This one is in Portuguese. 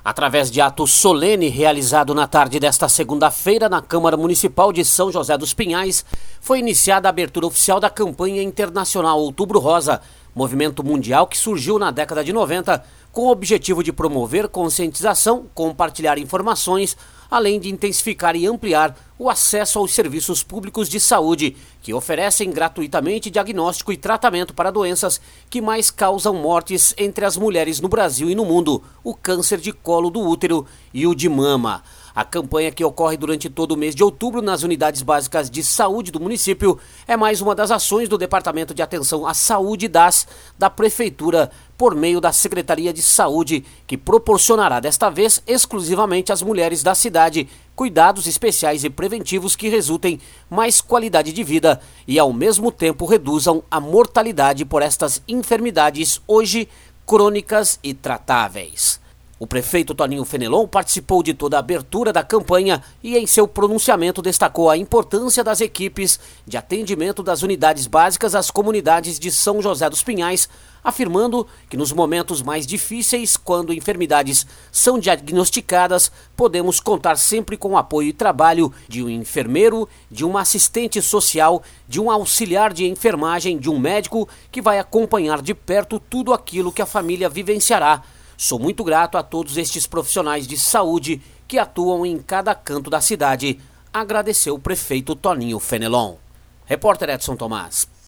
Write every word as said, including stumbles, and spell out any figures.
Através de ato solene realizado na tarde desta segunda-feira na Câmara Municipal de São José dos Pinhais, foi iniciada a abertura oficial da campanha internacional Outubro Rosa, movimento mundial que surgiu na década de noventa com o objetivo de promover conscientização, compartilhar informações, além de intensificar e ampliar o acesso aos serviços públicos de saúde, que oferecem gratuitamente diagnóstico e tratamento para doenças que mais causam mortes entre as mulheres no Brasil e no mundo, o câncer de colo do útero e o de mama. A campanha, que ocorre durante todo o mês de outubro nas unidades básicas de saúde do município, é mais uma das ações do Departamento de Atenção à Saúde D A S da Prefeitura, por meio da Secretaria de Saúde, que proporcionará desta vez exclusivamente às mulheres da cidade cuidados especiais e preventivos que resultem mais qualidade de vida e ao mesmo tempo reduzam a mortalidade por estas enfermidades hoje crônicas e tratáveis. O prefeito Toninho Fenelon participou de toda a abertura da campanha e em seu pronunciamento destacou a importância das equipes de atendimento das unidades básicas às comunidades de São José dos Pinhais, afirmando que nos momentos mais difíceis, quando enfermidades são diagnosticadas, podemos contar sempre com o apoio e trabalho de um enfermeiro, de uma assistente social, de um auxiliar de enfermagem, de um médico que vai acompanhar de perto tudo aquilo que a família vivenciará. Sou muito grato a todos estes profissionais de saúde que atuam em cada canto da cidade, agradeceu o prefeito Toninho Fenelon. Repórter Edson Tomás.